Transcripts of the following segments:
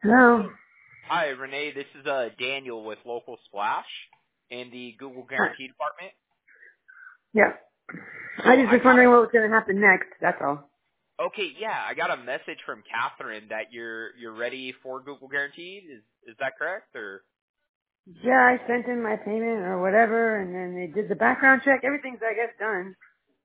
Hello. Hi, Renee. This is Daniel with Local Splash in the Google Hi. Guarantee Department. Yeah. I So just I was got wondering what was going to happen next. That's all. I got a message from Catherine that you're ready for Google Guaranteed. Is that correct? Or Yeah, I sent in my payment or whatever, and then they did the background check. Everything's, I guess, done.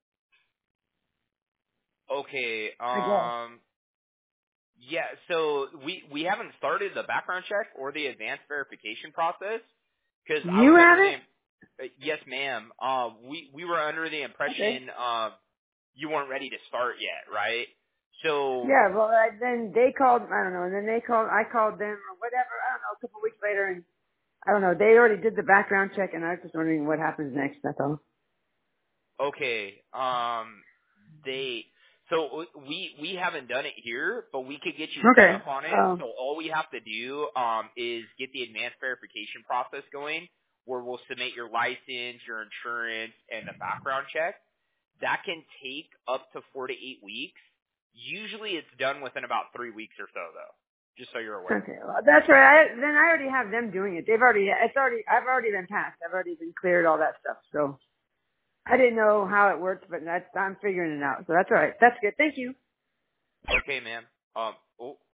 okay, I guess. yeah. So we haven't started the background check or the advanced verification process because I You was have under it? the yes, ma'am. We were under the Okay. impression you weren't ready to start yet, right? So Yeah, well, then they called, I don't know, and then I called them or whatever, I don't know, a couple weeks later, and I don't know, they already did the background check, and I was just wondering what happens next, that's all. okay, they so we haven't done it here, but we could get you set Okay. up on it. Oh. So all we have to do is get the advanced verification process going, where we'll submit your license, your insurance, and the background check. That can take up to 4 to 8 weeks. Usually, it's done within about 3 weeks or so, though. Just so you're aware. Okay, well, that's right. Then I already have them doing it. I've already been passed. I've already been cleared all that stuff, so. I didn't know how it worked, but I'm figuring it out. So that's all right. That's good. Thank you. Okay, ma'am. Oh,